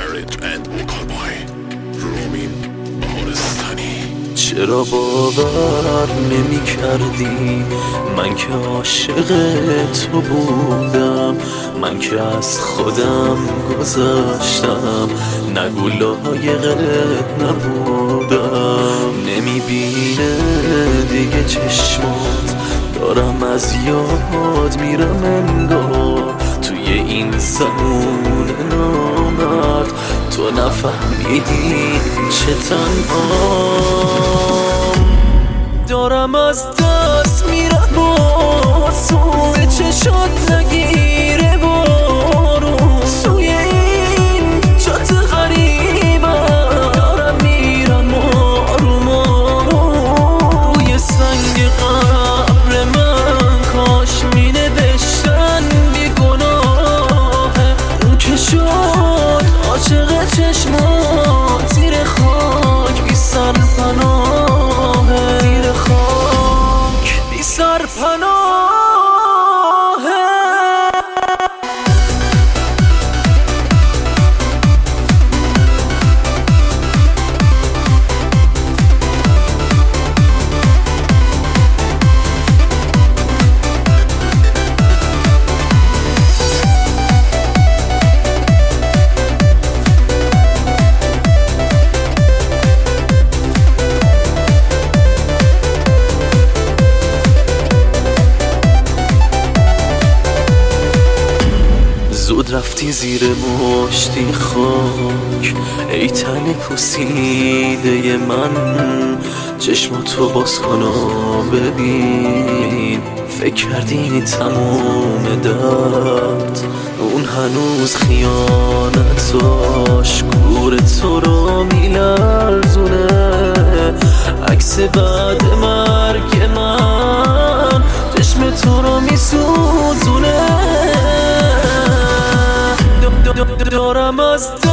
Marriage and Vocal Boy رومین بهارستانی. چرا باور نمی کردی من که عاشق تو بودم، من که از خودم گذاشتم، نگو لایقت نبودم. نمی بینه دیگه چشمات، دارم از یاد میرم انگار توی این زمان نامرد تو نفهمیدی چه تنهام. دارم از دست میرم با سوی چشات نگیره بارون، سوی این جات غریبم دارم میرم آروم آروم. روی سنگ قبر من کاش می نوشتن بی گناهه، اون که شد عاشق چشمات زیر خاک بی سر پناهه، زیر خاک بی سر پناهه. زود رفتی زیر مشتی خاک، ای تن پوسیده من، چشماتو باز کن و ببین. فکر کردی تموم درد اون هنوز خیانتاش گور تو رو میلرزونه، عکس بعد مرگ من چشم تو رو میسوزونه. دارم از